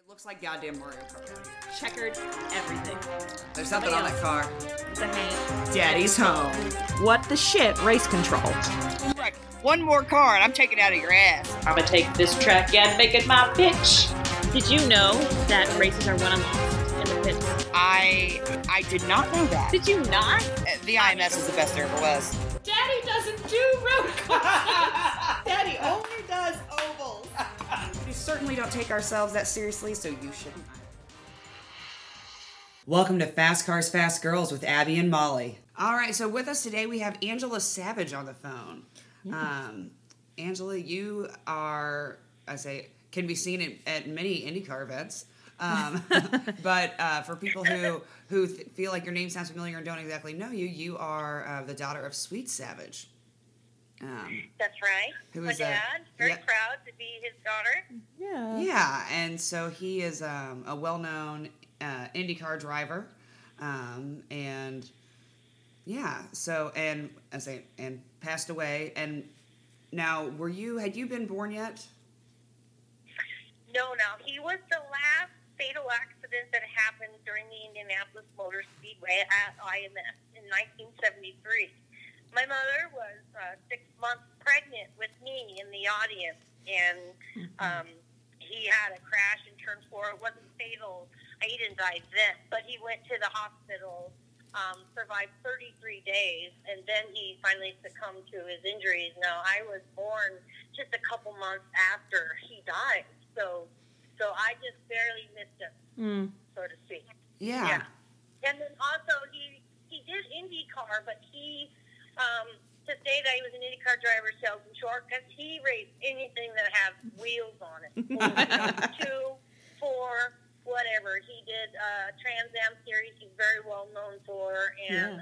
Looks like goddamn Mario Kart out here. Checkered everything. There's something on that car. It's a hand. Daddy's home. What the shit? Race control. Right. One more car and I'm taking it out of your ass. I'm gonna take this track and make it my bitch. Did you know that races are won and lost in the pits? I did not know that. Did you not? The IMS is the best there ever was. Daddy doesn't do road courses. Daddy only does ovals. We certainly don't take ourselves that seriously, so you shouldn't. Welcome to Fast Cars, Fast Girls with Abby and Molly. All right, so with us today we have Angela Savage on the phone. Angela, you are, can be seen at many IndyCar events. But for people who feel like your name sounds familiar and don't exactly know you, you are the daughter of Sweet Savage. That's right. My dad, very proud to be his daughter. Yeah, and so he is a well-known IndyCar driver, and passed away. And now, had you been born yet? No, he was the last fatal accident that happened during the Indianapolis Motor Speedway at IMS in 1973. My mother was 6 months pregnant with me in the audience, and he had a crash in turn 4. It wasn't fatal. He didn't die then, but he went to the hospital, survived 33 days, and then he finally succumbed to his injuries. Now, I was born just a couple months after he died, so I just barely missed him, so to speak. Yeah. And then also, he did IndyCar, but he... to say that he was an IndyCar driver sells him short because he raced anything that had wheels on it. 2, 4, whatever. He did Trans Am Series he's very well known for, and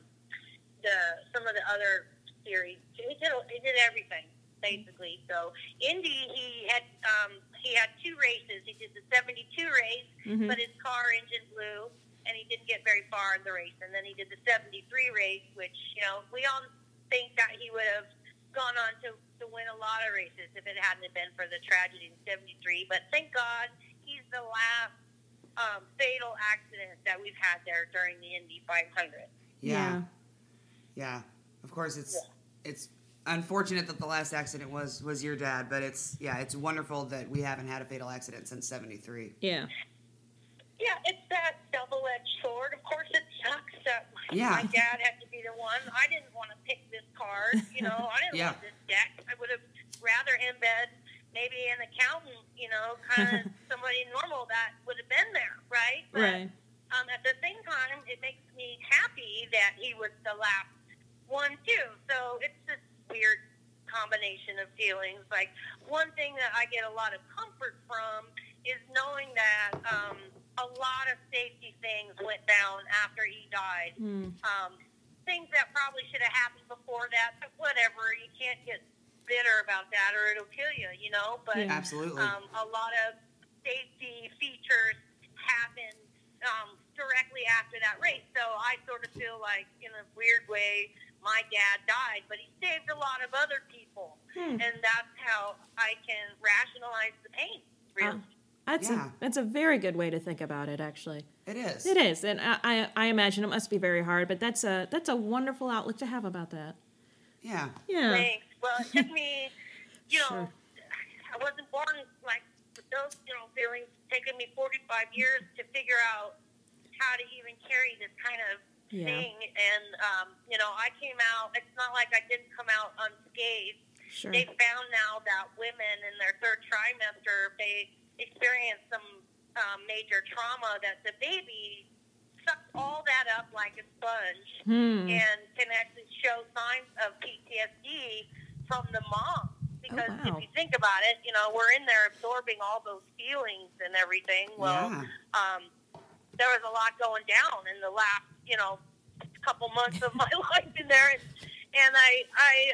some of the other series. He did everything, basically. So Indy, he had 2 races. He did the 72 race, but his car engine blew, and he didn't get very far in the race. And then he did the 73 race, which, we all think that he would have gone on to win a lot of races if it hadn't been for the tragedy in 73. But thank God he's the last fatal accident that we've had there during the Indy 500. Yeah. Of course, it's unfortunate that the last accident was your dad, but it's wonderful that we haven't had a fatal accident since 73. Yeah. Yeah, it's that double-edged sword. Of course, it sucks that my dad had to be the one. I didn't want to pick this card. I didn't want this deck. I would have rather him been maybe an accountant, kind of somebody normal that would have been there, right? But, right. At the same time, it makes me happy that he was the last one, too. So it's this weird combination of feelings. Like, one thing that I get a lot of comfort from is knowing that a lot of safety things went down after he died. Things that probably should have happened before that, but whatever. You can't get bitter about that or it'll kill you, But absolutely. A lot of safety features happened directly after that race. So I sort of feel like, in a weird way, my dad died, but he saved a lot of other people. And that's how I can rationalize the pain, really. That's a very good way to think about it, actually. It is. It is, and I imagine it must be very hard, but that's a wonderful outlook to have about that. Yeah. Thanks. Well, it took me, Sure. I wasn't born with those, feelings. It's taken me 45 years to figure out how to even carry this kind of thing. And, I came out, it's not like I didn't come out unscathed. Sure. They found now that women in their 3rd trimester, they experience some major trauma, that the baby sucks all that up like a sponge and can actually show signs of PTSD from the mom. Because if you think about it, we're in there absorbing all those feelings and everything. Well, there was a lot going down in the last, couple months of my life in there. And I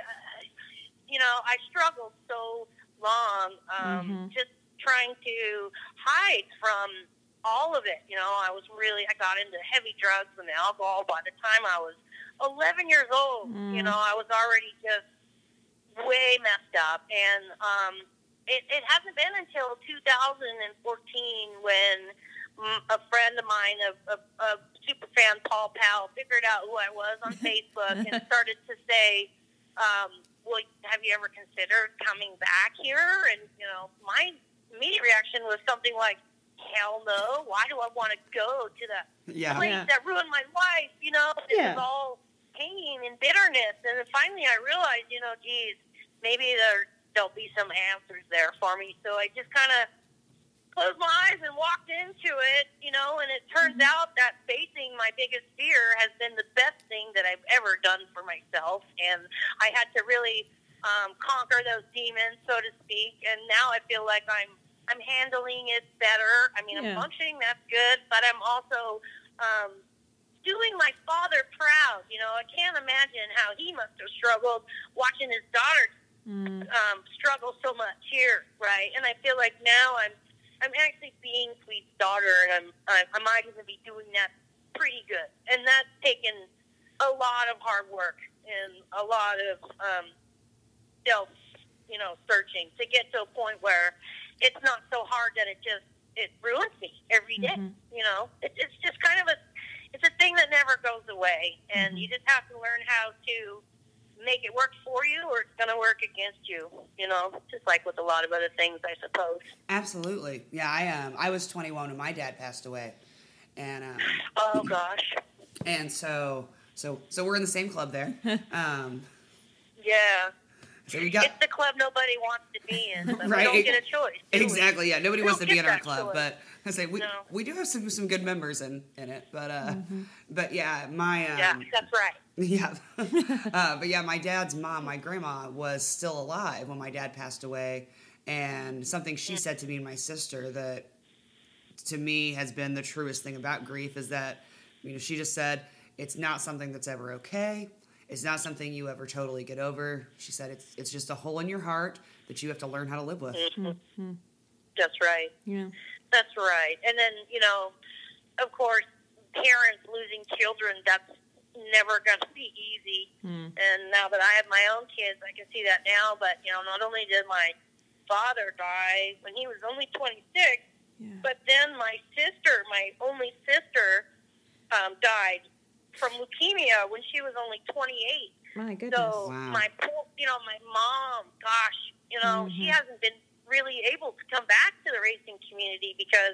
struggled so long just trying to hide from all of it. I got into heavy drugs and alcohol. By the time I was 11 years old, I was already just way messed up. And it hasn't been until 2014 when a friend of mine, a super fan, Paul Powell, figured out who I was on Facebook and started to say, well, have you ever considered coming back here? And, my immediate reaction was something like, hell no. Why do I want to go to the place that ruined my life? This is all pain and bitterness. And then finally I realized, geez, maybe there'll be some answers there for me. So I just kind of closed my eyes and walked into it, and it turns out that facing my biggest fear has been the best thing that I've ever done for myself. And I had to really conquer those demons, so to speak. And now I feel like I'm handling it better. I mean, I'm functioning, that's good, but I'm also doing my father proud. I can't imagine how he must have struggled watching his daughter struggle so much here, right? And I feel like now I'm actually being Sweet's daughter, and I might even be doing that pretty good. And that's taken a lot of hard work and a lot of self, searching to get to a point where it's not so hard that it ruins me every day. It's just kind of it's a thing that never goes away, and you just have to learn how to make it work for you, or it's going to work against you, just like with a lot of other things, I suppose. Absolutely. Yeah, I was 21 when my dad passed away. And oh gosh. And so we're in the same club there. Yeah. So we got, it's the club nobody wants to be in, but right? we don't get a choice. Exactly. Yeah, nobody wants to be in our club, choice. but I say we do have some good members in it, but yeah, that's right. Yeah. But yeah, my dad's mom, my grandma, was still alive when my dad passed away. And something she said to me and my sister that to me has been the truest thing about grief is that, she just said, it's not something that's ever okay. It's not something you ever totally get over. She said it's just a hole in your heart that you have to learn how to live with. Mm-hmm. That's right. Yeah. That's right. And then, of course, parents losing children, that's never going to be easy. And now that I have my own kids, I can see that now. But, not only did my father die when he was only 26, but then my only sister, died from leukemia when she was only 28. My goodness. So my poor, my mom, gosh, she hasn't been really able to come back to the racing community because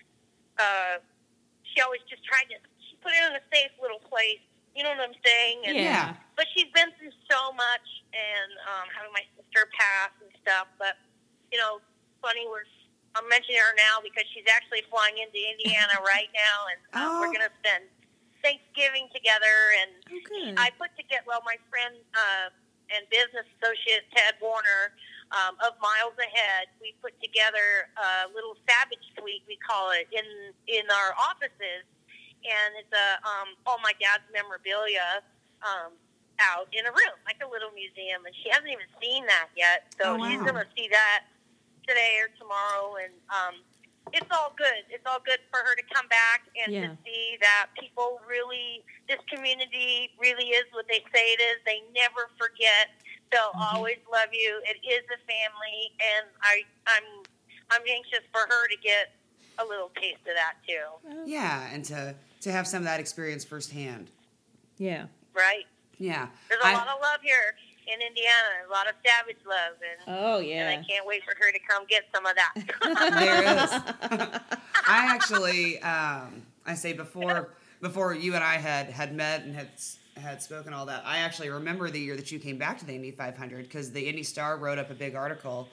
she always just tried to put it in a safe little place. You know what I'm saying? And, but she's been through so much, and having my sister pass and stuff. But funny, I'm mentioning her now because she's actually flying into Indiana right now, and we're going to spend Thanksgiving together. And I put together, my friend and business associate Ted Warner of Miles Ahead, we put together a little Savage Suite, we call it, in our offices. And it's all my dad's memorabilia out in a room, like a little museum. And she hasn't even seen that yet. So she's going to see that today or tomorrow. And it's all good. It's all good for her to come back and to see that people really, this community really is what they say it is. They never forget. They'll always love you. It is a family. And I'm anxious for her to get a little taste of that too. Yeah, and to have some of that experience firsthand. Yeah. Right. Yeah. There's a lot of love here in Indiana, a lot of Savage love, and I can't wait for her to come get some of that. There is. I actually, I say before you and I had met and had spoken all that, I actually remember the year that you came back to the Indy 500 because the Indy Star wrote up a big article,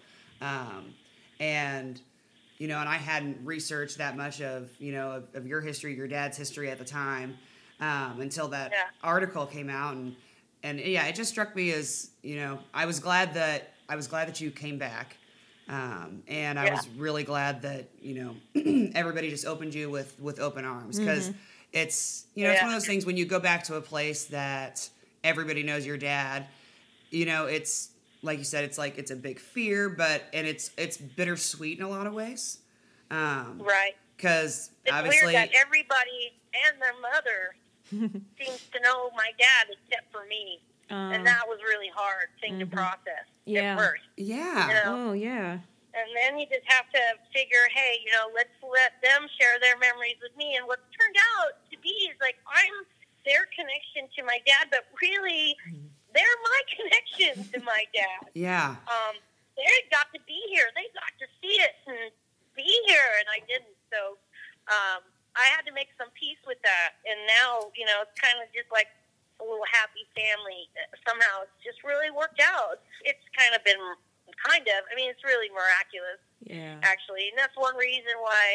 and I hadn't researched that much of your history, your dad's history at the time, until that article came out, and it just struck me as, I was glad that you came back, and I was really glad that everybody just opened you with open arms, because it's it's one of those things when you go back to a place that everybody knows your dad, it's. Like you said, it's a big fear, and it's bittersweet in a lot of ways. Right. Because it's obviously, weird that everybody and their mother seems to know my dad except for me, and that was really hard thing to process at first. Yeah. Oh yeah. And then you just have to figure, hey, let's let them share their memories with me. And what's turned out to be is like I'm their connection to my dad, but really they're my connection to my dad. Yeah. They got to be here. They got to see it and be here, and I didn't. So I had to make some peace with that. And now, it's kind of just like a little happy family. Somehow it's just really worked out. It's kind of been it's really miraculous, actually. And that's one reason why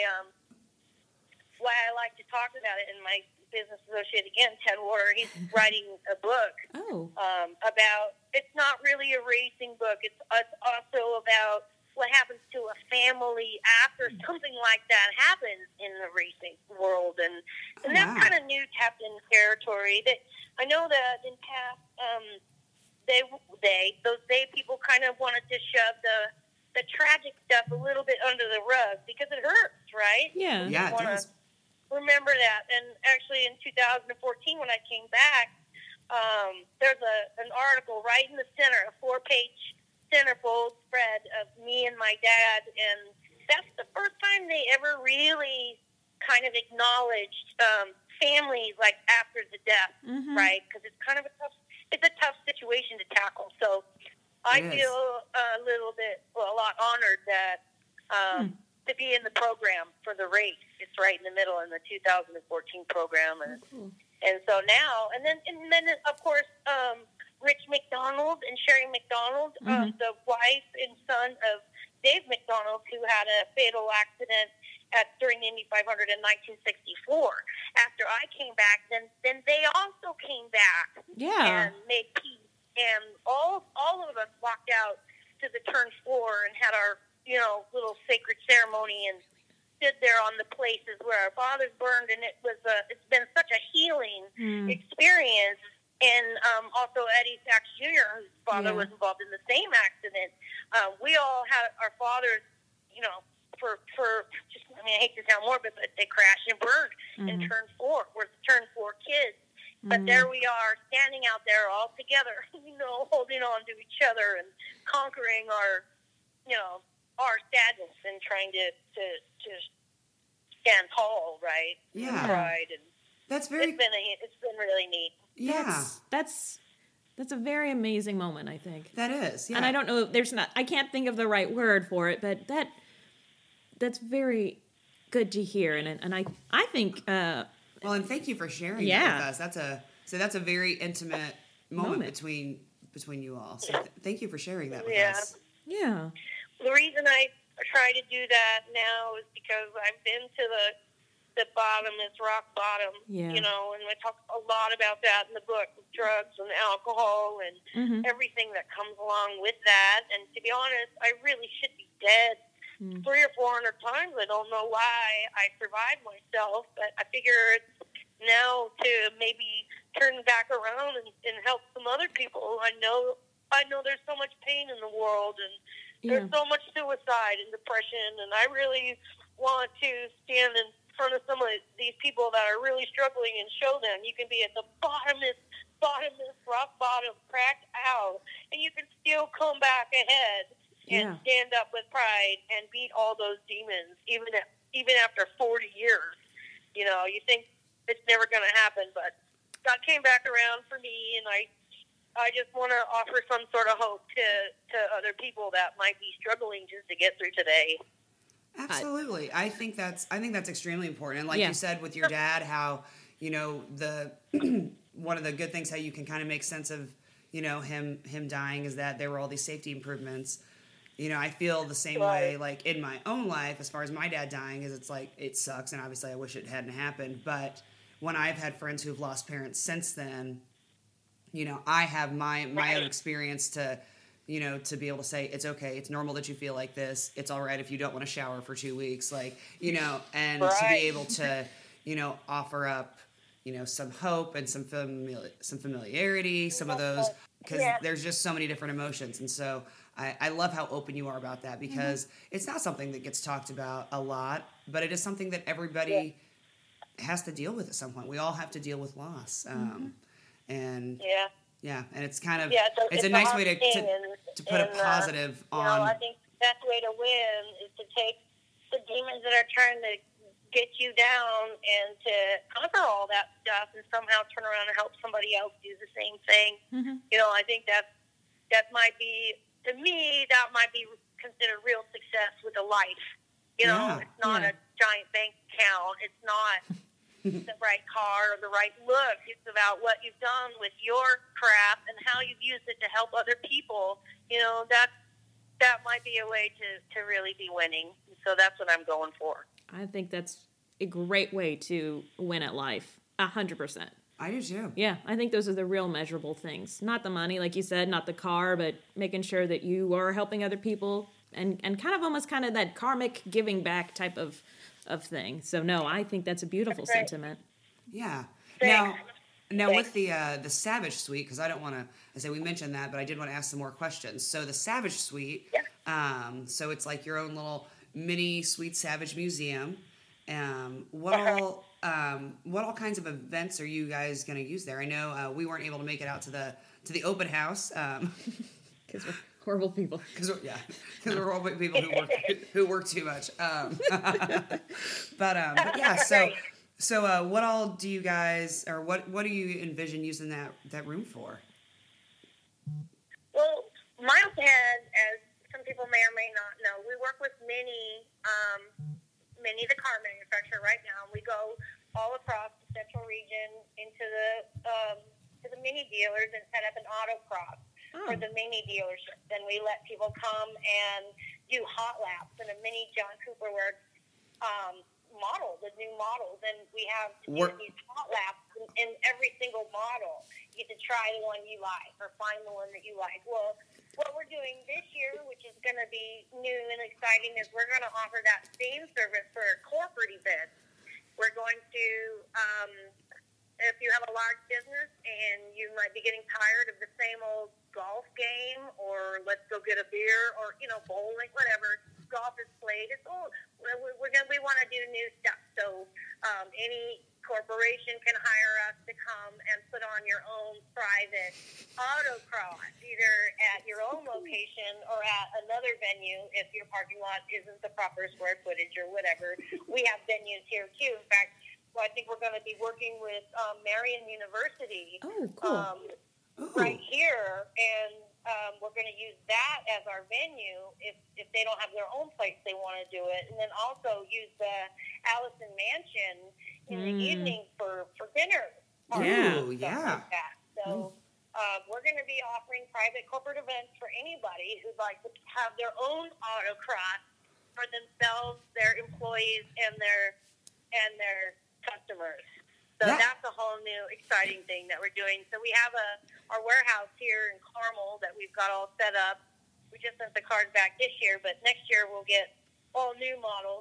I like to talk about it. In my business associate, again, Ted Warder, he's writing a book about, it's not really a racing book. It's also about what happens to a family after something like that happens in the racing world. And that's kind of new tapped in territory. That I know that in past, those people kind of wanted to shove the tragic stuff a little bit under the rug because it hurts, right? Yeah, it does. Remember that. And actually in 2014 when I came back, there's an article right in the center, a 4-page centerfold spread of me and my dad, and that's the first time they ever really kind of acknowledged families like after the death, right? Because it's kind of it's a tough situation to tackle. So I feel a lot honored that to be in the program for the race. It's right in the middle in the 2014 program, and so now and then of course Rich McDonald and Sherry McDonald, the wife and son of Dave McDonald, who had a fatal accident during the Indy 500 in 1964. After I came back, then they also came back and made peace. And all of us walked out to the turn 4 and had our little sacred ceremony and stood there on the places where our fathers burned. And it's been such a healing experience. And also Eddie Sachs Jr., whose father was involved in the same accident. We all had our fathers, I hate to sound morbid, but they crashed and burned in turn 4. We're the turn 4 kids. But there we are, standing out there all together, holding on to each other and conquering our sadness and trying to stand tall, right? Yeah. Pride and it's been really neat. Yeah. That's a very amazing moment, I think. That is, yeah. And I don't know, I can't think of the right word for it, but that's very good to hear. And I think... well, and thank you for sharing that with us. That's a very intimate moment between you all. So thank you for sharing that with us. Yeah. The reason I try to do that now is because I've been to the bottom, it's rock bottom, and I talk a lot about that in the book, with drugs and alcohol and everything that comes along with that. And to be honest, I really should be dead 300 or 400 times. I don't know why I survived myself, but I figure it's now to maybe turn back around and help some other people. I know there's so much pain in the world, and there's so much suicide and depression, and I really want to stand in front of some of these people that are really struggling and show them you can be at the bottomest, rock bottom, cracked out, and you can still come back ahead and stand up with pride and beat all those demons, even after 40 years. You think it's never going to happen, but God came back around for me, and I just want to offer some sort of hope to other people that might be struggling just to get through today. Absolutely. I think that's extremely important. And like you said with your dad, how, the one of the good things how you can kind of make sense of, him dying is that there were all these safety improvements. I feel the same way, like in my own life, as far as my dad dying, is it's like, it sucks. And obviously I wish it hadn't happened. But when I've had friends who've lost parents since then, I have my own experience to be able to say, it's okay, it's normal that you feel like this, it's all right if you don't want to shower for 2 weeks, and to be able to, offer up, some hope and some familiarity, some of those, because there's just so many different emotions. And so I love how open you are about that, because it's not something that gets talked about a lot, but it is something that everybody has to deal with at some point. We all have to deal with loss. And and it's kind of it's a nice way to put a positive on best way to win is to take the demons that are trying to get you down and to conquer all that stuff and somehow turn around and help somebody else do the same thing. You know, I think that might be, to me, that might be considered real success with a life. You know, it's not a giant bank account. It's not the right car or the right look. It's about what you've done with your craft and how you've used it to help other people. You know, that might be a way to really be winning. So that's what I'm going for. I think that's a great way to win at life. 100%. I do too. Yeah, I think those are the real measurable things. Not the money, like you said, not the car, but making sure that you are helping other people and kind of almost kind of that karmic giving back type of thing. So no, I think that's a beautiful sentiment. Yeah. Thanks. Now with the Savage Suite, because I don't want to, I say we mentioned that, but I did want to ask some more questions. So the Savage Suite, so it's like your own little mini Sweet Savage museum. What all kinds of events are you guys going to use there? I know we weren't able to make it out to the open house Because we're horrible people. Because we're horrible people who work too much. But yeah, so what all do you guys, or what do you envision using that room for? Well, Miles Head, as some people may or may not know, we work with Mini, the car manufacturer right now. We go all across the central region into to the Mini dealers and set up an autocross for the Mini dealership. Then we let people come and do hot laps in a Mini John Cooper model, the new models, and we have these hot laps in every single model. You get to try the one you like or find the one that you like. Well, what we're doing this year, which is going to be new and exciting, is we're going to offer that same service for corporate events. We're going to, if you have a large business and you might be getting tired of the same old golf game or let's go get a beer or, bowling, whatever, golf is played. It's all, we want to do new stuff. So any corporation can hire us to come and put on your own private autocross, either at your own location or at another venue if your parking lot isn't the proper square footage or whatever. We have venues here too. In fact, I think we're going to be working with Marian University right here, and we're going to use that as our venue if they don't have their own place they want to do it, and then also use the Allison Mansion in the evening for dinner. Yeah. Like that. So we're going to be offering private corporate events for anybody who'd like to have their own autocross for themselves, their employees, and their customers. So that's a whole new exciting thing that we're doing. So we have our warehouse here in Carmel that we've got all set up. We just sent the cars back this year, but next year we'll get all new models.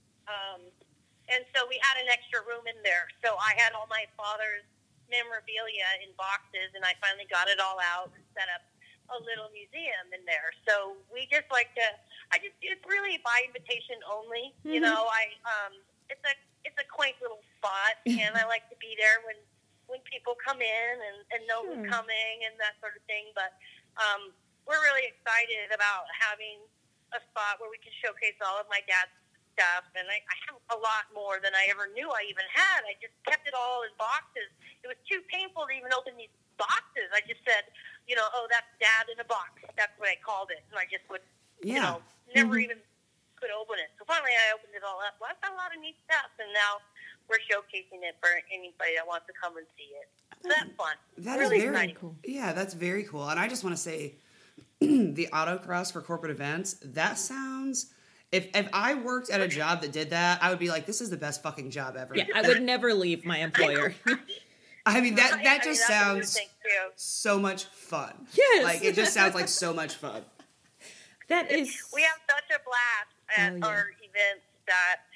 And so we had an extra room in there. So I had all my father's memorabilia in boxes, and I finally got it all out and set up a little museum in there. So we just like to, it's really by invitation only. You know, it's a quaint little spot, and I like to be there when people come in and know who's coming and that sort of thing. But we're really excited about having a spot where we can showcase all of my dad's stuff, and I have a lot more than I ever knew I even had. I just kept it all in boxes. It was too painful to even open these boxes. I just said, that's Dad in a box. That's what I called it, and I just would, never even could open it. So finally I opened it all up. Well, I've got a lot of neat stuff, and now we're showcasing it for anybody that wants to come and see it. So that's fun. That really is very exciting. cool. Yeah, that's very cool. And I just want to say, the autocross for corporate events, that sounds... If I worked at a job that did that, I would be like, this is the best fucking job ever. Yeah, I would never leave my employer. I mean, that just sounds so much fun. Yes. Like, it just sounds like so much fun. That is... We have such a blast at our events that,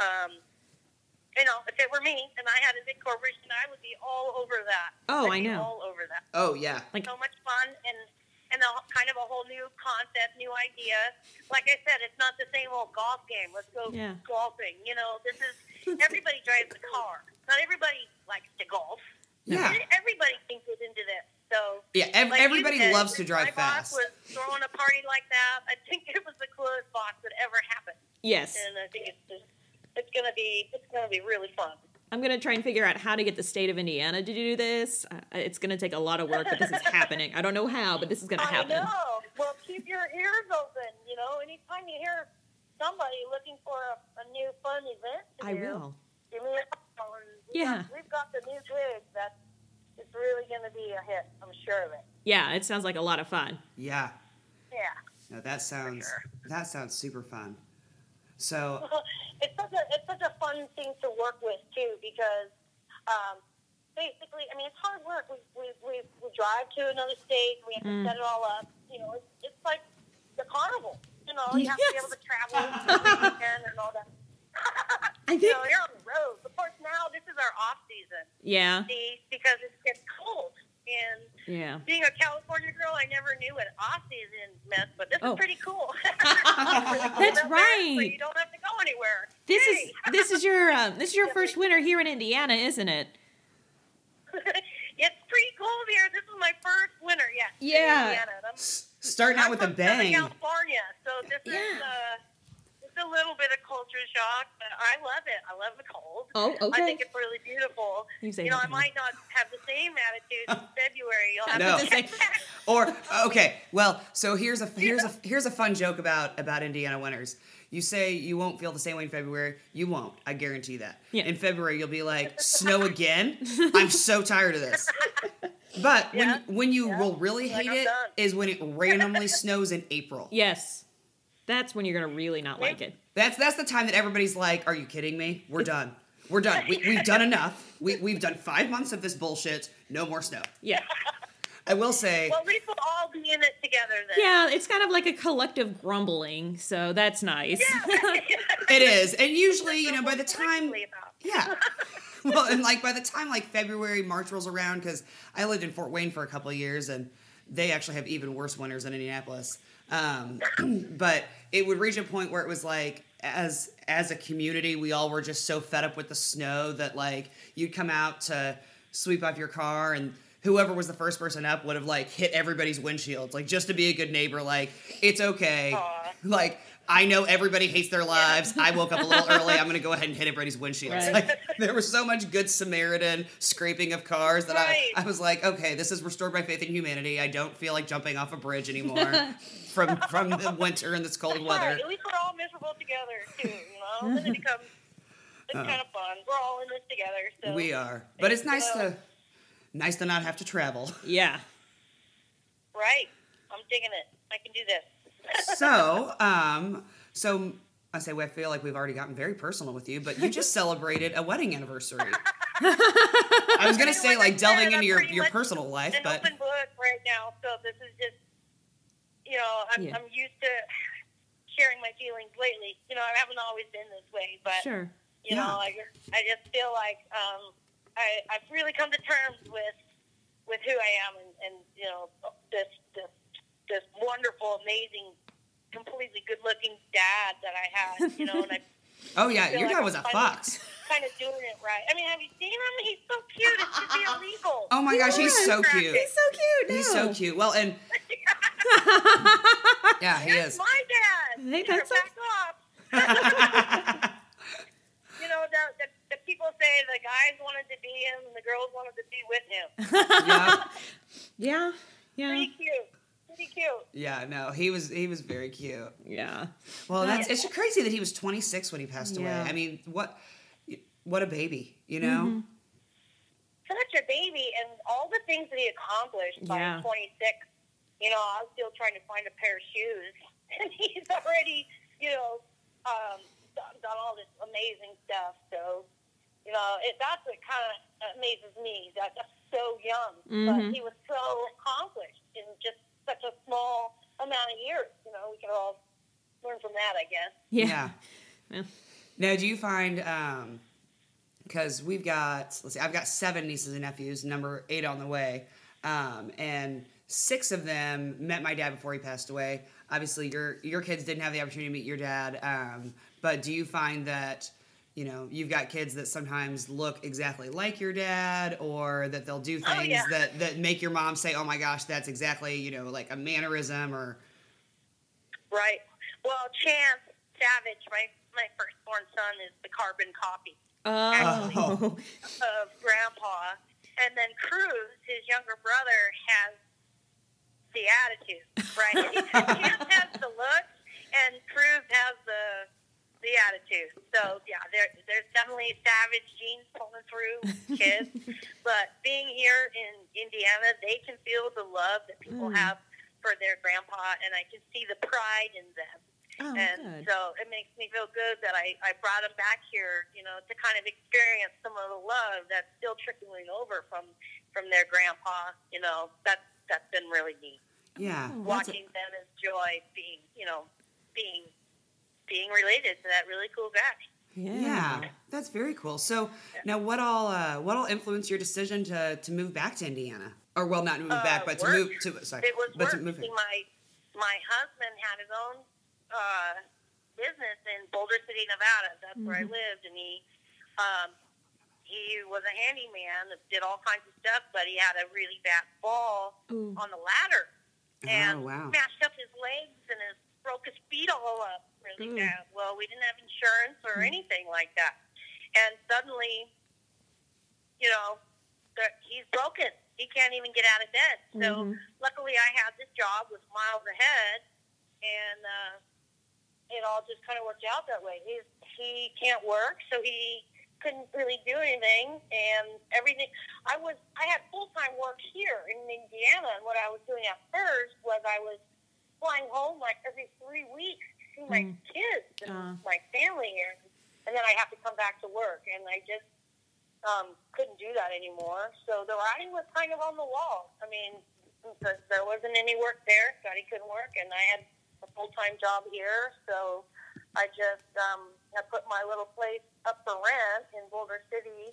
if it were me and I had a big corporation, I would be all over that. I know. All over that. Oh, yeah. Like, so much fun and kind of a whole new concept, new idea. Like I said, it's not the same old golf game. Let's go golfing. This is, everybody drives a car. Not everybody likes to golf. Yeah. Everybody can get into this. So So Yeah, like you everybody said, loves to if drive my fast. boss was throwing a party like that, I think it was the coolest boss that ever happened. Yes. And I think it's gonna be really fun. I'm going to try and figure out how to get the state of Indiana to do this. It's going to take a lot of work, but this is happening. I don't know how, but this is going to happen. I know. Well, keep your ears open. You know, anytime you hear somebody looking for a new fun event to I do, will. give me a call. And Yeah. we've got the new gig that it's really going to be a hit. I'm sure of it. Yeah, it sounds like a lot of fun. Yeah. Yeah. No, that sounds super fun. So It's such a fun thing to work with too, because basically, I mean, it's hard work. We drive to another state. We have to set it all up. You know, it's like the carnival. You know, you have to be able to travel and all that. I think- you know, you're on the road. Of course, now this is our off season. Yeah. See, because it gets cold. And Yeah. being a California girl, I never knew what off season meant, but this Oh. is pretty cool. That's So right. you don't have to go anywhere. This Hey. is your first winter here in Indiana, isn't it? It's pretty cold here. This is my first winter, yes. in Yeah. Indiana. And starting out with a I'm from Southern bang. California, so this is Yeah. it's a little bit of culture shock, but I love it. I love the cold. Oh, okay. I think it's really beautiful. You say You know, I that. might not have the same attitude in February. You'll have No. to check back. Or okay, well, so here's a fun joke about Indiana winters. You say you won't feel the same way in February. You won't. I guarantee that. Yeah. In February, you'll be like, snow again? I'm so tired of this. But Yeah. when you will really Like, hate I'm it done. is when it randomly snows in April. Yes. That's when you're going to really not like it. That's the time that everybody's like, "Are you kidding me? We're done. We're done. We've done enough. We've done 5 months of this bullshit. No more snow." Yeah. I will say, Well, at least we'll all be in it together then. Yeah, it's kind of like a collective grumbling, so that's nice. it is, and usually, you know, by the What's time, actually about? yeah, well, and like by the time like February, March rolls around, because I lived in Fort Wayne for a couple of years, and they actually have even worse winters than Indianapolis. But it would reach a point where it was like, as a community, we all were just so fed up with the snow that like you'd come out to sweep off your car, and whoever was the first person up would have like hit everybody's windshields, like just to be a good neighbor. Like, it's okay. Aw. Like, I know everybody hates their lives. I woke up a little early. I'm going to go ahead and hit everybody's windshields. Right. Like, there was so much good Samaritan scraping of cars that Right. I was like, okay, this has restored my faith in humanity. I don't feel like jumping off a bridge anymore from the winter and this cold weather. Right. At least we're all miserable together too. You know, then it becomes kind of fun. We're all in this together. So We are, but it's nice to not have to travel. Yeah. Right. I'm digging it. I can do this. So I feel like we've already gotten very personal with you, but you just celebrated a wedding anniversary. I was gonna say like delving into your personal life, an but open book right now. So this is just, you know, I'm used to sharing my feelings lately. You know, I haven't always been this way, but Sure. you know, I just feel like I've really come to terms with who I am, and you know, this wonderful, amazing, completely good-looking dad that I had. You know, and I oh yeah, feel your like dad I'm was a finally fox. kind of doing it right. I mean, have you seen him? He's so cute. It should be illegal. Oh my gosh, he's so cute. He's so cute. He's so cute. Well, and yeah, he That's is. my dad. Hey, that's back off. You know, the people say the guys wanted to be him and the girls wanted to be with him. Yeah, Yeah. Pretty cute. Pretty cute. yeah. No, he was very cute. Yeah. Well, it's just crazy that he was 26 when he passed away. Yeah. I mean, what a baby, you know? Such a baby, and all the things that he accomplished by Yeah. 26. You know, I was still trying to find a pair of shoes, and he's already, you know, done all this amazing stuff. So, you know, that's what kind of amazes me. That's so young, but he was so accomplished in just such a small amount of years. You know, we can all learn from that, I guess. Yeah. Now, do you find, because we've got, I've got 7 nieces and nephews, number 8 on the way, and 6 of them met my dad before he passed away. Obviously, your kids didn't have the opportunity to meet your dad, but do you find that you know, you've got kids that sometimes look exactly like your dad, or that they'll do things yeah. that make your mom say, oh my gosh, that's exactly, you know, like a mannerism or. Right. Well, Chance Savage, my firstborn son, is the carbon copy Oh. of Grandpa. And then Cruz, his younger brother, has the attitude, right? Chance has the looks, and Cruz has the attitude. So, yeah, there's definitely Savage genes pulling through kids. But being here in Indiana, they can feel the love that people have for their grandpa, and I can see the pride in them. Oh, And good. so it makes me feel good that I brought them back here, you know, to kind of experience some of the love that's still trickling over from their grandpa. You know, that's been really neat. Yeah. Watching them enjoy being, you know, being related to that really cool guy. Yeah, that's very cool. So now, what all influenced your decision to move back to Indiana, or well, not move back, but work. to move to sorry, It was but work. to move. See, my husband had his own business in Boulder City, Nevada. That's where I lived, and he was a handyman that did all kinds of stuff, but he had a really bad fall on the ladder and wow. smashed up his legs and broke his feet all up really bad. Well, we didn't have insurance or anything like that, and suddenly, you know, he's broken. He can't even get out of bed. So luckily, I had this job with miles ahead, and it all just kind of worked out that way. He can't work, so he couldn't really do anything, and everything. I had full-time work here in Indiana, and what I was doing at first was I was flying home like every 3 weeks to see my kids and my family here, and then I have to come back to work, and I just couldn't do that anymore. So the writing was kind of on the wall. I mean, there wasn't any work there. Scotty couldn't work, and I had a full-time job here, so I just I put my little place up for rent in Boulder City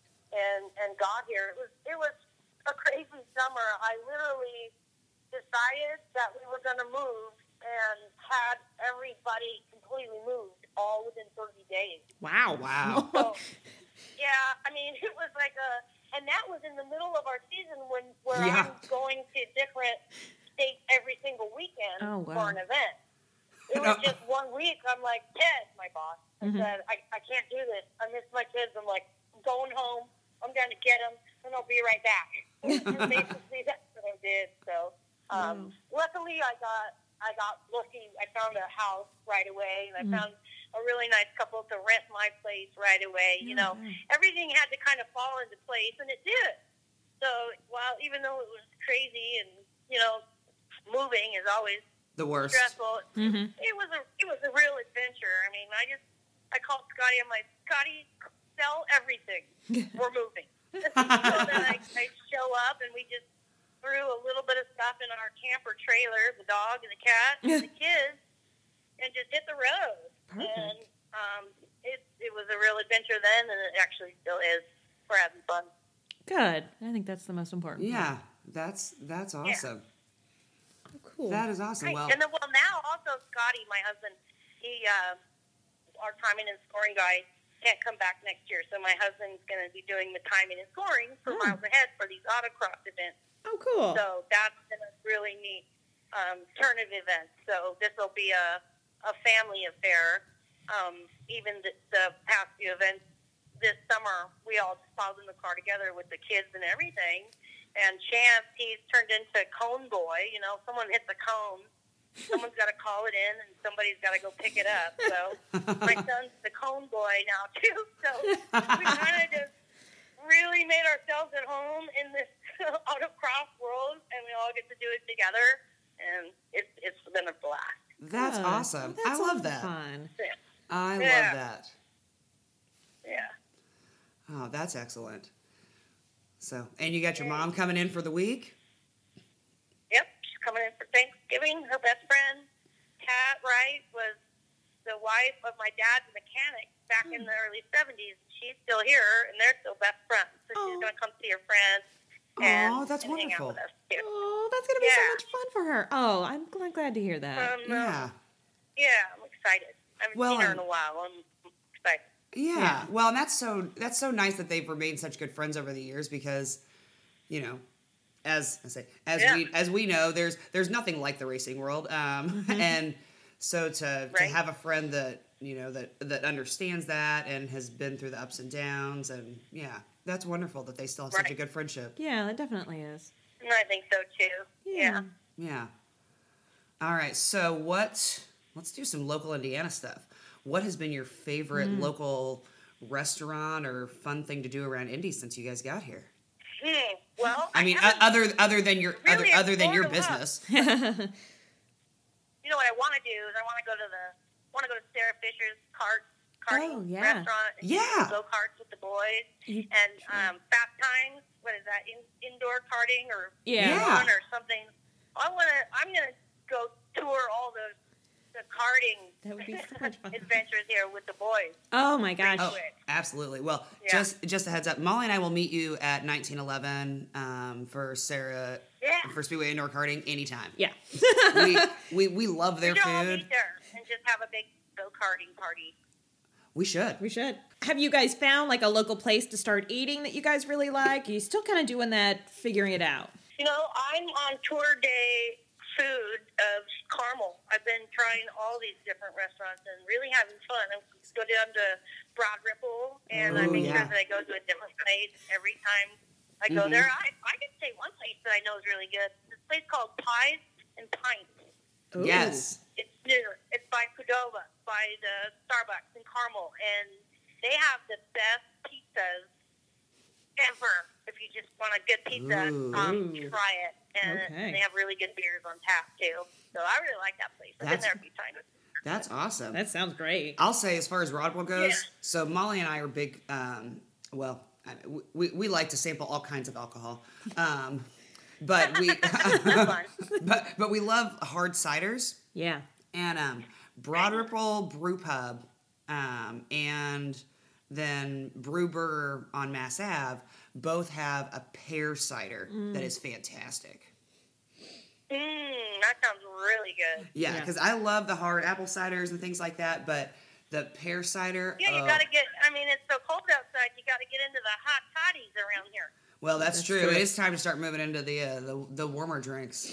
and got here. It was a crazy summer. I literally decided that we were going to move and had everybody completely moved all within 30 days. Wow. So, yeah, I mean, it was like and that was in the middle of our season where I'm going to different states every single weekend for an event. It was just 1 week. I'm like, Ted, my boss, I said, I can't do this. I miss my kids. I'm like, I'm going home. I'm going to get them, and I'll be right back. And basically, that's what I did. So, luckily, I got lucky. I found a house right away, and I found a really nice couple to rent my place right away. You know, everything had to kind of fall into place, and it did. So, even though it was crazy, and you know, moving is always The worst. stressful. It was a real adventure. I mean, I called Scotty. I'm like, Scotty, sell everything. We're moving. So then I show up, and we just threw a little bit of stuff in our camper trailer, the dog and the cat and the kids, and just hit the road. Perfect. And it was a real adventure then, and it actually still is. We're having fun. Good. I think that's the most important. Yeah, that's awesome. Cool. That is awesome. Right. Well, And then, now also Scotty, my husband, he, our timing and scoring guy, can't come back next year. So my husband's going to be doing the timing and scoring for Miles Ahead for these autocross events. Oh, cool. So that's been a really neat turn of events. So this will be a family affair. Even the past few events this summer, we all just piled in the car together with the kids and everything. And Chance, he's turned into cone boy. You know, someone hits a cone, someone's got to call it in, and somebody's got to go pick it up. So my son's the cone boy now, too. So we kind of just really made ourselves at home in this autocross world, and we all get to do it together, and it's been a blast. that's Good. awesome. That's I love all that. Fun. I Yeah. love that. Yeah. Oh, that's excellent. So, and you got your mom coming in for the week? Yep, she's coming in for Thanksgiving. Her best friend, Kat Wright, was the wife of my dad's mechanic back in the early 70s. She's still here, and they're still best friends. So she's going to come see her friends and, that's and hang out wonderful. with us, too. Oh, that's going to be so Yeah. much fun for her. Oh, I'm glad to hear that. Yeah. Yeah, I'm excited. I haven't Well, seen her and- in a while. I'm excited. Yeah. Well, and that's so nice that they've remained such good friends over the years because, you know, as we know, there's nothing like the racing world. And so to have a friend that, you know, that understands that and has been through the ups and downs, and yeah, that's wonderful that they still have such a good friendship. Yeah, that definitely is. I think so too. Yeah. Yeah. All right. So let's do some local Indiana stuff. What has been your favorite local restaurant or fun thing to do around Indy since you guys got here? Well, I mean, other than your other than your business. You know what I want to do is I want to go to Sarah Fisher's karting restaurant. And go karts with the boys and Fast Times. What is that? Indoor karting or fun or something. I'm gonna go tour all the karting that would be so much fun. adventures here with the boys. Oh my gosh! Oh, absolutely. Well, just a heads up, Molly and I will meet you at 1911 for Sarah for Speedway Indoor Karting anytime. Yeah, we love their food. All meet there and just have a big go karting party. We should. Have you guys found like a local place to start eating that you guys really like? Are you still kind of doing that, figuring it out? You know, I'm on tour day food of Carmel. I've been trying all these different restaurants and really having fun. I go down to Broad Ripple, and I make sure that I go to a different place every time I go there. I can say one place that I know is really good. This place called Pies and Pints. Ooh. Yes. It's near. It's by Cordova, by the Starbucks in Carmel, and they have the best pizzas ever. If you just want a good pizza, try it. And they have really good beers on tap, too. So I really like that place. I've been there a few times. That's awesome. That sounds great. I'll say, as far as Rodwell goes, so Molly and I are big, we like to sample all kinds of alcohol. But we but we love hard ciders. Yeah. And Broad Ripple Brew Pub and then Brew Burger on Mass Ave both have a pear cider that is fantastic. That sounds really good. Yeah, because I love the hard apple ciders and things like that, but the pear cider... Yeah, you got to get... I mean, it's so cold outside, you got to get into the hot toddies around here. Well, that's true. It is time to start moving into the warmer drinks.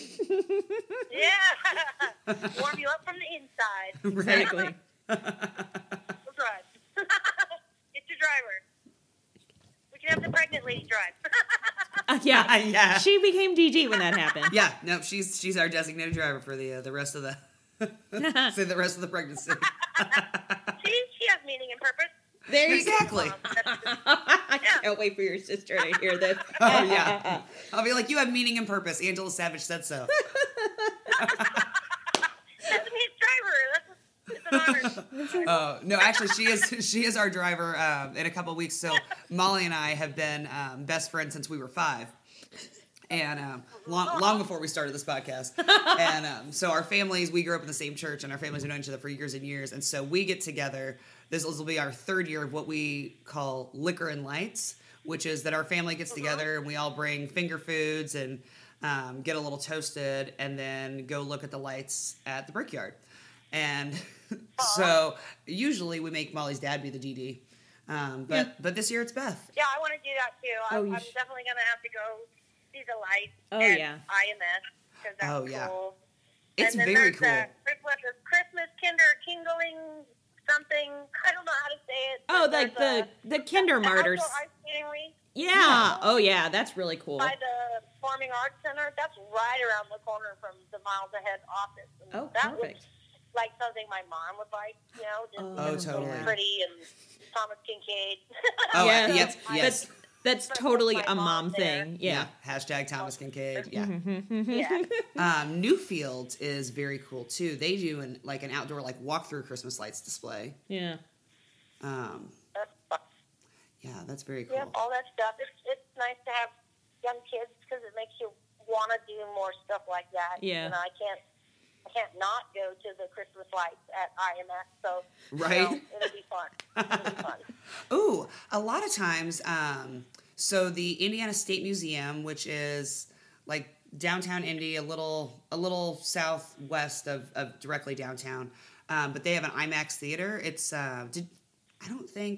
Yeah. Warm you up from the inside. Exactly. We'll drive. Get your driver. We can have the pregnant lady drive. Yeah. She became DG when that happened. Yeah, no, she's our designated driver for the rest of the the rest of the pregnancy. She has meaning and purpose. There you exactly. go. I can't wait for your sister to hear this. Oh yeah, I'll be like, you have meaning and purpose. Angela Savage said so. That's me, driver. It's an honor. Oh no, actually, she is our driver in a couple of weeks. So Molly and I have been best friends since we were 5. And long before we started this podcast. And so our families, we grew up in the same church, and our families have known each other for years and years. And so we get together. This will be our 3rd year of what we call Liquor and Lights, which is that our family gets together and we all bring finger foods and get a little toasted and then go look at the lights at the Brickyard. And so usually we make Molly's dad be the DD. But this year it's Beth. Yeah, I want to do that too. I'm definitely going to have to go see the lights at IMS because that's cool. It's and then very there's cool. The Christmas kindling something. I don't know how to say it. Oh, like the Kinder Martyrs. Ice skating rink. Yeah. Oh, yeah. That's really cool. By the Performing Arts Center. That's right around the corner from the Miles Ahead office. And that perfect. Looks like something my mom would like, you know, just totally. pretty and Thomas Kincaid. Oh, yeah. Yes. That's totally a mom thing. Yeah. Hashtag Thomas Kincaid. Yeah. Yeah. Newfield is very cool too. They do an outdoor walk-through Christmas lights display. Yeah. That's fun. Yeah, that's very cool. Yeah, all that stuff. It's nice to have young kids because it makes you want to do more stuff like that. Yeah. You know, I can't not go to the Christmas lights at IMS, so right. It'll be fun. Ooh, a lot of times, so the Indiana State Museum, which is like downtown Indy, a little southwest of directly downtown, but they have an IMAX theater. It's I don't think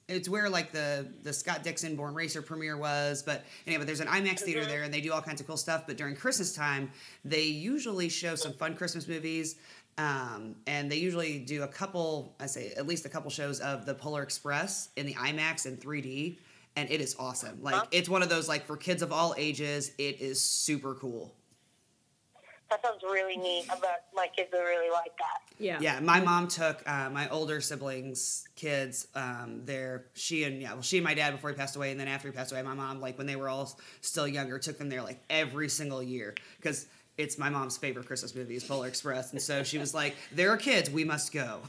it's where like the Scott Dixon Born Racer premiere was. But anyway, there's an IMAX theater there, and they do all kinds of cool stuff. But during Christmas time, they usually show some fun Christmas movies. And they usually do at least a couple shows of the Polar Express in the IMAX in 3D. And it is awesome. Like, it's one of those, like, for kids of all ages, it is super cool. That sounds really neat. I bet my kids would really like that. Yeah. Yeah, my mom took my older siblings' kids there. She and my dad before he passed away, and then after he passed away, my mom, like, when they were all still younger, took them there, like, every single year. Because it's my mom's favorite Christmas movie is Polar Express. And so she was like, there are kids, we must go.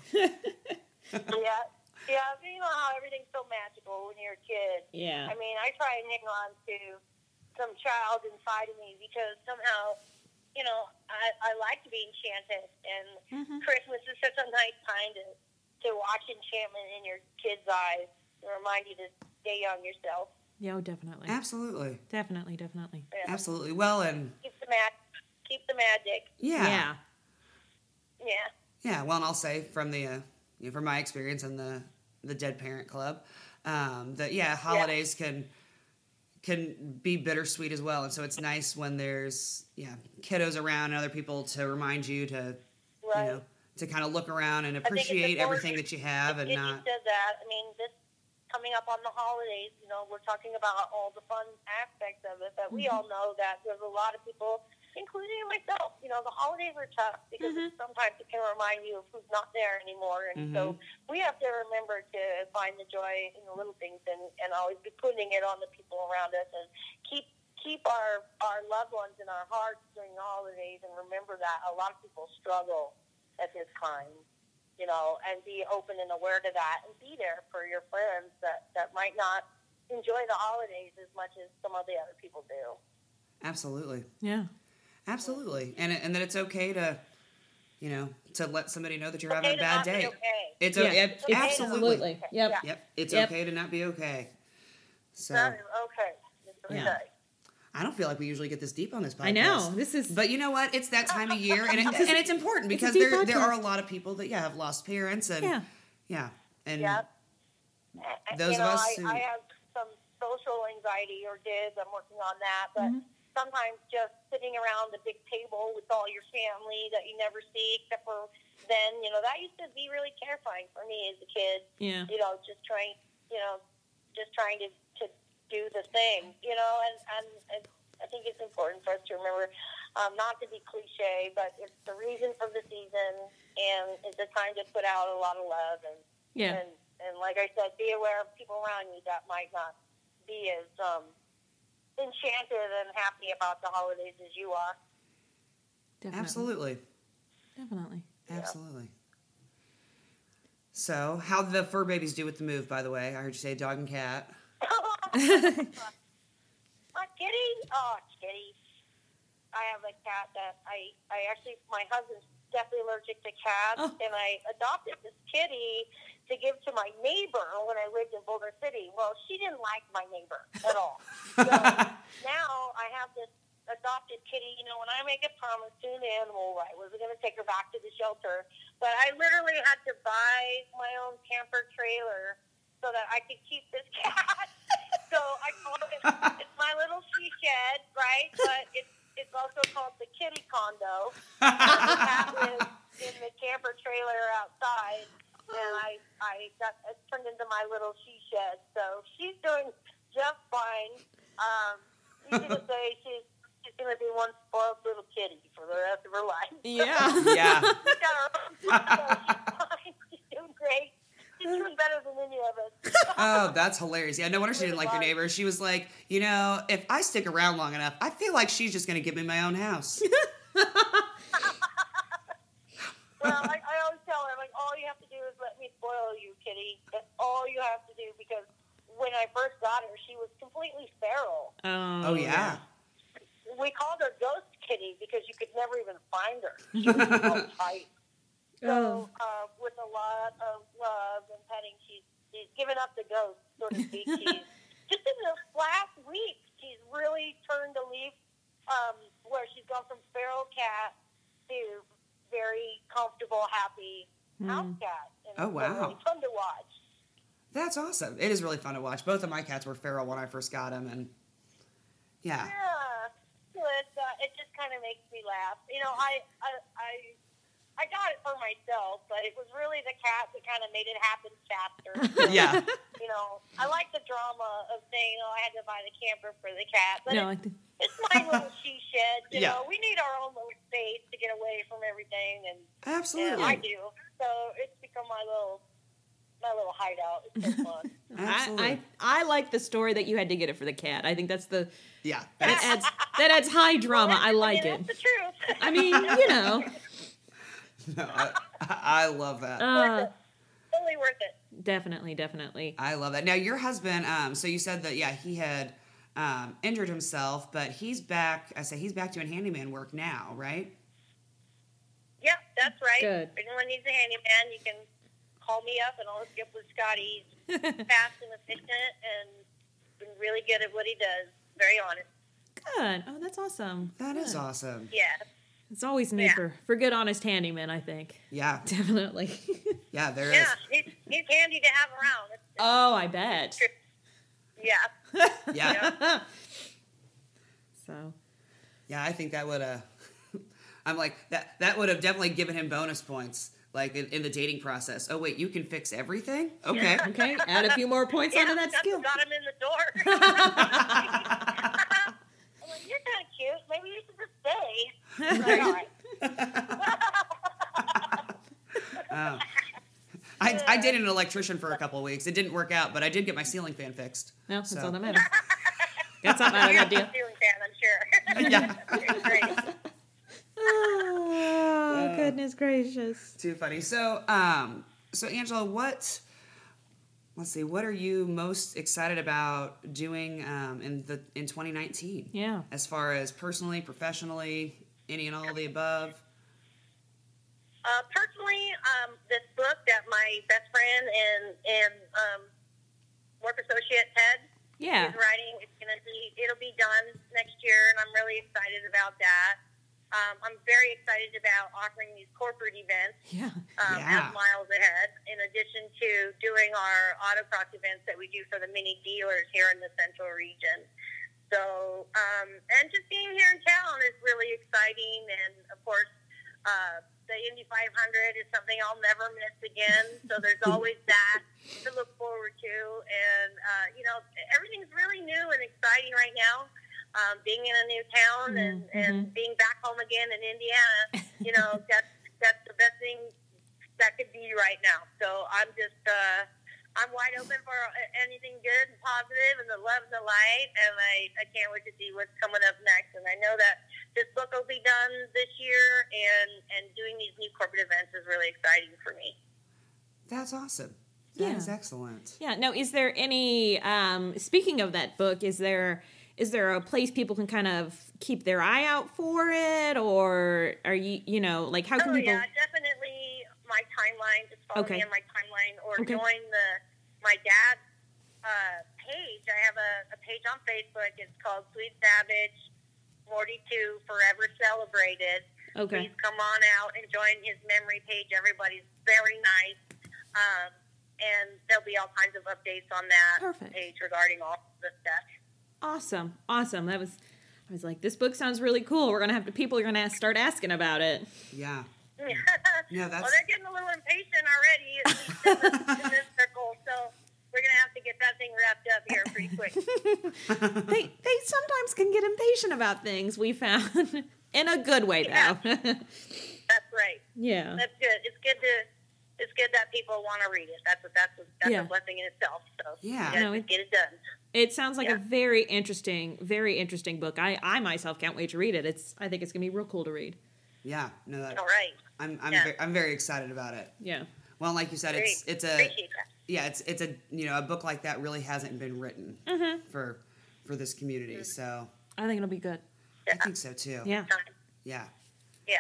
Yeah, you know how everything's so magical when you're a kid. Yeah. I mean, I try and hang on to some child inside of me because somehow, you know, I like to be enchanted. And Christmas is such a nice time to watch enchantment in your kids' eyes and remind you to stay young yourself. Yeah, oh, definitely. Absolutely. Definitely. Yeah. Absolutely. Well, and... Keep the magic. Yeah. Yeah. Yeah, well, and I'll say from from my experience in the Dead Parent Club, that holidays can be bittersweet as well, and so it's nice when there's kiddos around and other people to remind you to to kind of look around and appreciate everything that you have and not. You said that. I mean, this coming up on the holidays, you know, we're talking about all the fun aspects of it, but we all know that there's a lot of people, including myself, you know, the holidays are tough because sometimes it can remind you of who's not there anymore. And so we have to remember to find the joy in the little things and always be putting it on the people around us and keep our loved ones in our hearts during the holidays and remember that a lot of people struggle at this time, you know, and be open and aware to that and be there for your friends that might not enjoy the holidays as much as some of the other people do. Absolutely. Yeah. Absolutely. And that it's okay to, you know, to let somebody know that you're having a bad day. It's okay. It's Absolutely. Yep. It's okay to not be okay. So. That is okay. Yeah. I don't feel like we usually get this deep on this podcast. I know. This is... But you know what? It's that time of year, and it's important because there are a lot of people that have lost parents and and those you know, of us who I have some social anxiety or did. I'm working on that, but sometimes just sitting around the big table with all your family that you never see except for then, you know, that used to be really terrifying for me as a kid. Yeah. You know, just trying to do the thing, you know, and I think it's important for us to remember not to be cliche, but it's the reason for the season, and it's a time to put out a lot of love, and like I said, be aware of people around you that might not be as enchanted and happy about the holidays as you are. Definitely. Absolutely. Absolutely. So, how'd the fur babies do with the move, by the way? I heard you say dog and cat. My kitty? Oh, kitty. I have a cat that I actually, my husband's definitely allergic to cats, and I adopted this kitty to give to my neighbor when I lived in Boulder City. Well, she didn't like my neighbor at all. So now I have this adopted kitty. You know, when I make a promise to an animal, I wasn't going to take her back to the shelter, but I literally had to buy my own camper trailer so that I could keep this cat. So I call it, it's my little she shed, right? But it's also called the kitty condo. And the cat lives in the camper trailer outside, and I got it turned into my little she shed. So she's doing just fine. Easy to say she's going to be one spoiled little kitty for the rest of her life. Yeah. Yeah. She's got her own so she's fine. She's doing great. She's doing better than any of us. Oh, that's hilarious. Yeah, no wonder she didn't like your neighbor. She was like, you know, if I stick around long enough, I feel like she's just going to give me my own house. Well, I always tell her, like, all you have to do is let me spoil you, kitty. That's all you have to do, because when I first got her, she was completely feral. Oh yeah. We called her Ghost Kitty because you could never even find her. She was so tight. So, with a lot of love and petting, she's given up the ghost, so to speak. She's just in the last week, she's really turned a leaf, where she's gone from feral cat to very comfortable, happy house cat. And Oh, wow. It's really fun to watch. That's awesome. It is really fun to watch. Both of my cats were feral when I first got them, and yeah. Yeah. So it just kind of makes me laugh. You know, I got it for myself, but it was really the cat that kind of made it happen faster. So, Yeah. You know, I like the drama of saying, "Oh, I had to buy the camper for the cat," but No, it's my little she shed. You Yeah. know, we need our own little space to get away from everything, and Absolutely. I do. So it's become my little hideout. It's so fun. Absolutely. I like the story that you had to get it for the cat. I think that's the Yeah. that adds high drama. I like it. That's the truth. I mean, you know, No, I love that. Totally worth it. definitely. I love that. Now, your husband, so you said that, yeah, he had injured himself, but he's back. He's back doing handyman work now, right? Yep, that's right. Good. If anyone needs a handyman, you can call me up and I'll hook you up with Scotty. He's fast and efficient and really good at what he does. Very honest. Good. Oh, that's awesome. That is Good. awesome. Yeah. It's always need Yeah. for good, honest handymen, I think. Yeah. Definitely. Yeah, there is. Yeah, he's handy to have around. Oh, I bet. Yeah. Yeah. So, Yeah, I think that would I'm like that would have definitely given him bonus points, like in the dating process. Oh wait, you can fix everything? Okay. okay, add a few more points onto that that's skill. what got him in the door. I'm like, you're kind of cute. Maybe you should just stay. Like, all right. I dated an electrician for a couple of weeks. It didn't work out, but I did get my ceiling fan fixed. No, that's So- all that matters. Got something out of that deal. Ceiling fan, I'm sure. Yeah. It's great. Oh, goodness gracious. Too funny. So, so Angela, what are you most excited about doing in 2019? Yeah. As far as personally, professionally, any and all of the above? Personally, this book that my best friend and work associate Ted Yeah. is writing, it'll be done next year, and I'm really excited about that. I'm very excited about offering these corporate events Yeah. Yeah. as miles ahead, in addition to doing our autocross events that we do for the mini dealers here in the central region. So, and just being here in town is really exciting, and of course, the Indy 500 is something I'll never miss again. So there's always that to look forward to. And, you know, everything's really new and exciting right now. Being in a new town and being back home again in Indiana, you know, that's the best thing that could be right now. So I'm just, I'm wide open for anything good and positive and the love and the light, and I can't wait to see what's coming up next. And I know that this book will be done this year, and doing these new corporate events is really exciting for me. That's awesome. That is Yeah. excellent. Yeah. Now, is there any, speaking of that book, is there a place people can kind of keep their eye out for it, or are you know, like how can people? Yeah, definitely my timeline. Just follow me on my timeline, or join my dad's page. I have a page on Facebook. It's called Sweet Savage 42 Forever Celebrated. Okay. Please come on out and join his memory page. Everybody's very nice. And there'll be all kinds of updates on that Perfect. page regarding all the stuff. Awesome. I was like, this book sounds really cool. People are gonna start asking about it. Yeah. Yeah, Yeah, that's- well, they're getting a little impatient already, at least in this circle. So we're gonna have to get that thing wrapped up here pretty quick. They sometimes can get impatient about things. We found in a good way, though. Yeah. That's right. Yeah. That's good. It's good that people want to read it. That's Yeah. a blessing in itself. So Yeah. you No, gotta get it done. It sounds like Yeah. a very interesting book. I myself can't wait to read it. I think it's gonna be real cool to read. Yeah. No, that, All right. I'm very excited about it. Yeah. Well, like you said, Great. it's a Appreciate that. yeah, it's a a book like that really hasn't been written for this community. So I think it'll be good. I think so too. Yeah. Yeah. Yeah.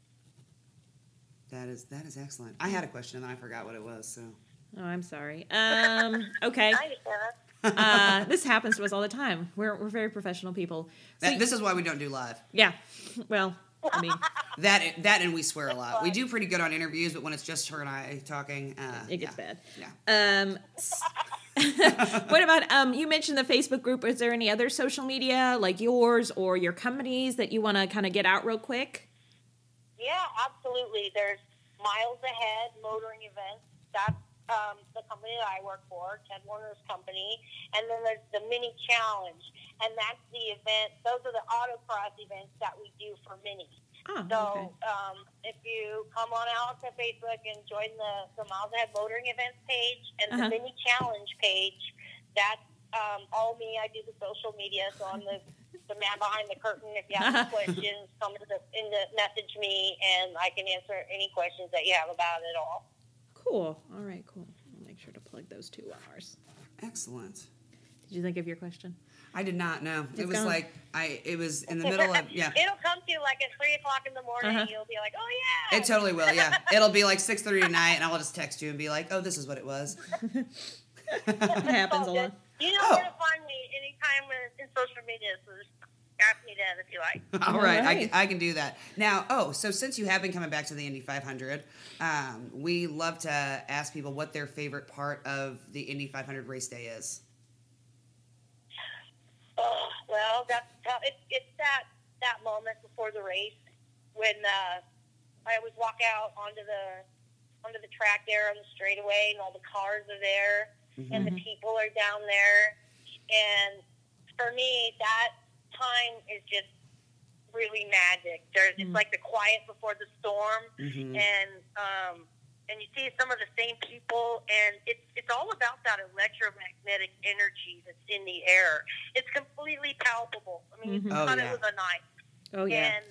That is excellent. I had a question and I forgot what it was. So Oh, I'm sorry. Okay. Nice, Sarah. This happens to us all the time. We're very professional people. So this is why we don't do live. yeah. Well, I mean, That and we swear a lot. We do pretty good on interviews, but when it's just her and I talking, it gets bad. Yeah. What about, you mentioned the Facebook group. Is there any other social media like yours or your companies that you want to kind of get out real quick? Yeah, absolutely. There's Miles Ahead Motoring Events. That's the company that I work for, Ted Warner's company. And then there's the Mini Challenge. And that's the event. Those are the autocross events that we do for Mini. Oh, So okay. if you come on out to Facebook and join the Miles Ahead Motoring Events page and the Mini Challenge page, that's all me. I do the social media, so I'm the man behind the curtain. If you have any questions, come in the message me, and I can answer any questions that you have about it all. Cool. All right, cool. I'll make sure to plug those 2 hours. Excellent. Did you think of your question? I did not know. It It's was gone. like it was in the middle of It'll come to you like at 3:00 in the morning. You'll be like, oh yeah. It totally will. Yeah, it'll be like 6:30 tonight, and I'll just text you and be like, "Oh, this is what it was." It happens a lot. You know where to find me anytime in social media. So just ask me then if you like. All right, right. I can do that. Now, so since you have been coming back to the Indy 500, we love to ask people what their favorite part of the Indy 500 race day is. Oh, well, it's that moment before the race when I always walk out onto the track there on the straightaway, and all the cars are there, and the people are down there, and for me, that time is just really magic. It's like the quiet before the storm, and you see some of the same people, and it's all about that electromagnetic energy that's in the air. It's completely palpable. I mean, you cut it with a knife. Oh, yeah. And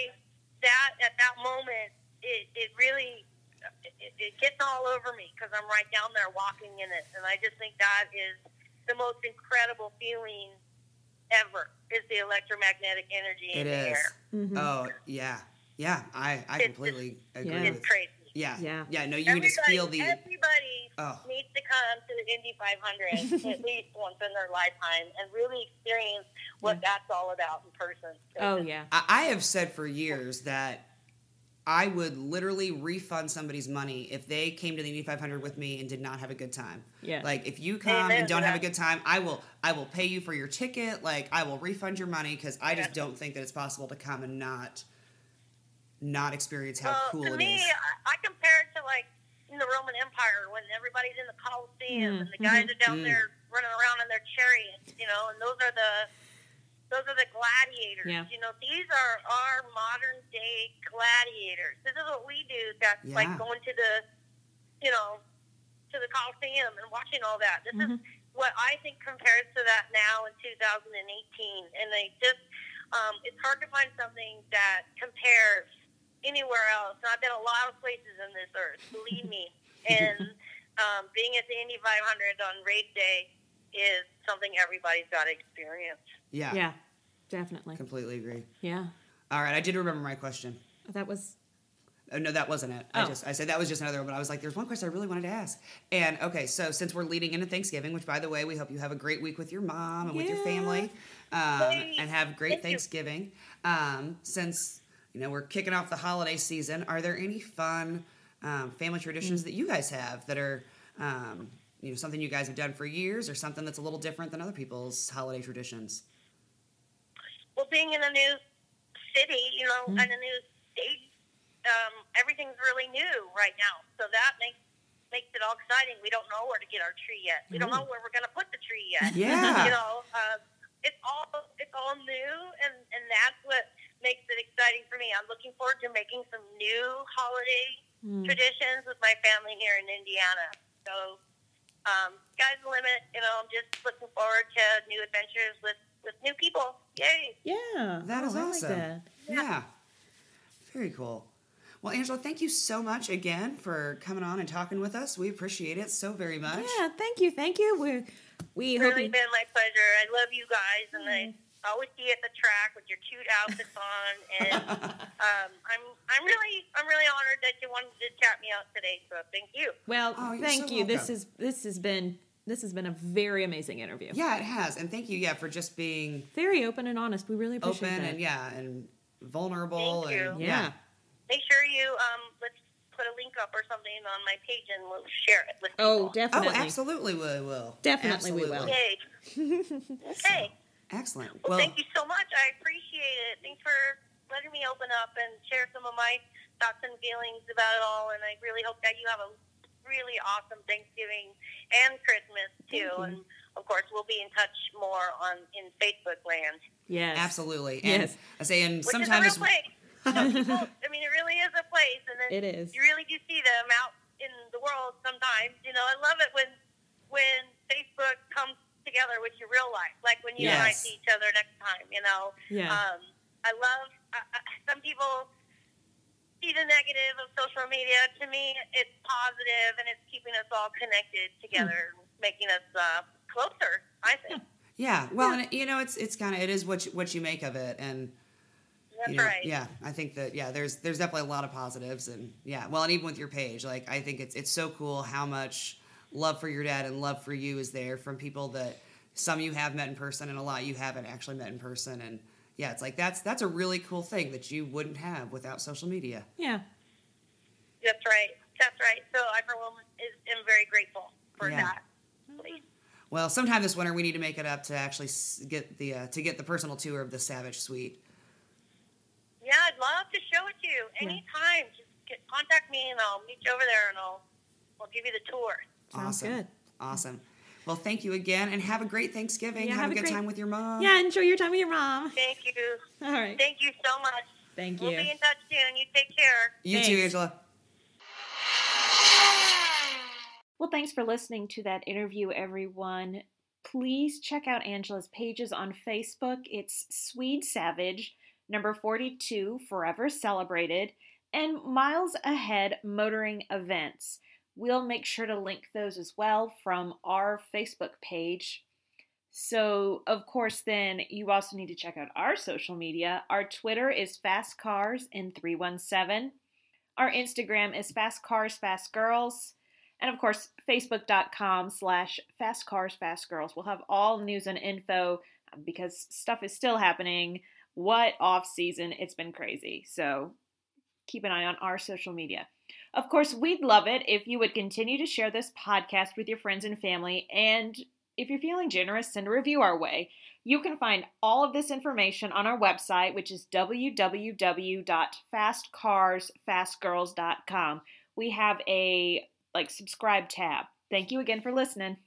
at that moment, it really it gets all over me because I'm right down there walking in it, and I just think that is the most incredible feeling ever, is the electromagnetic energy in the air. Oh, yeah. Yeah, I completely agree It's with crazy. Yeah. No, you can Everybody just feel the. Everybody needs to come to the Indy 500 at least once in their lifetime and really experience what that's all about in person. Oh, yeah. I have said for years that I would literally refund somebody's money if they came to the Indy 500 with me and did not have a good time. Yeah. Like, if you come and don't have a good time, I will pay you for your ticket. Like, I will refund your money because I just don't think that it's possible to come and not experience how cool to it me, is. I compare it to like in the Roman Empire when everybody's in the Colosseum and the guys are down there running around in their chariots, and those are the gladiators. Yeah. These are our modern day gladiators. This is what we do. That's like going to the, to the Colosseum and watching all that. This is what I think compares to that now in 2018. And it's hard to find something that compares anywhere else. And I've been a lot of places in this earth, believe me. And being at the Indy 500 on race day is something everybody's got to experience. Yeah. Yeah, definitely. Completely agree. Yeah. All right, I did remember my question. That was... No, that wasn't it. Oh. I said that was just another one, but I was like, there's one question I really wanted to ask. And okay, so since we're leading into Thanksgiving, which by the way, we hope you have a great week with your mom and with your family, and have great Thanksgiving. Since we're kicking off the holiday season, are there any fun family traditions that you guys have that are something you guys have done for years, or something that's a little different than other people's holiday traditions? Well, being in a new city, and a new state. Everything's really new right now, so that makes it all exciting. We don't know where to get our tree yet. We don't know where we're going to put the tree yet. Yeah. It's all new, and that's what makes it exciting for me. I'm looking forward to making some new holiday traditions with my family here in Indiana. So, sky's the limit. I'm just looking forward to new adventures with new people. Yay! Yeah. That is I awesome. like that. Yeah. Very cool. Well, Angela, thank you so much again for coming on and talking with us. We appreciate it so very much. Yeah, thank you. We It's hope really you... been my pleasure. I love you guys, and I always see you at the track with your cute outfits on. And I'm really honored that you wanted to chat me out today. So thank you. Well, you're thank so you. welcome. This has been a very amazing interview. Yeah, it has. And thank you, for just being Very open and honest. We really appreciate open that. and vulnerable. Thank you. And Yeah. Make sure you let's put a link up or something on my page, and we'll share it with people. Oh, definitely. Oh, absolutely we will. Definitely we will. Yay. Okay. Excellent. Well, thank you so much. I appreciate it. Thanks for letting me open up and share some of my thoughts and feelings about it all. And I really hope that you have a really awesome Thanksgiving and Christmas too. And of course, we'll be in touch more in Facebook land. Yes. Absolutely. And Yes. I say, and Which sometimes is a real place. I mean, it really is a place, and then It is. you really do see them out in the world sometimes. You know, I love it when Facebook comes together with your real life, like when you and I Yes. see each other next time. You know, Yeah. I love. Some people see the negative of social media. To me, it's positive, and it's keeping us all connected together, making us closer. I think. yeah. Well, and you know, it's kind of, it is what you make of it. And That's you know, right. yeah, I think that, yeah, there's definitely a lot of positives. And yeah, well, and even with your page, like, I think it's so cool how much love for your dad and love for you is there from people that some you have met in person and a lot you haven't actually met in person. And yeah, it's like, that's a really cool thing that you wouldn't have without social media. Yeah. That's right. That's right. So I, for one, am very grateful for Yeah. that. Please. Well, sometime this winter we need to make it up to actually get the personal tour of the Savage Suite. Yeah, I'd love to show it to you anytime. Just contact me, and I'll meet you over there, and I'll give you the tour. Sounds Awesome. good. Awesome. Well, thank you again, and have a great Thanksgiving. Yeah, have a good great time with your mom. Yeah, enjoy your time with your mom. Thank you. All right. Thank you so much. Thank We'll you. be in touch soon. You take care. You too, Thanks. Angela. Well, thanks for listening to that interview, everyone. Please check out Angela's pages on Facebook. It's Swede Savage, number 42, Forever Celebrated, and Miles Ahead Motoring Events. We'll make sure to link those as well from our Facebook page. So, of course, then you also need to check out our social media. Our Twitter is FastCarsIn317. Our Instagram is FastCarsFastGirls. And of course, Facebook.com/FastCarsFastGirls. We'll have all news and info because stuff is still happening. What off season? It's been crazy. So keep an eye on our social media. Of course, we'd love it if you would continue to share this podcast with your friends and family. And if you're feeling generous, send a review our way. You can find all of this information on our website, which is www.fastcarsfastgirls.com. We have a subscribe tab. Thank you again for listening.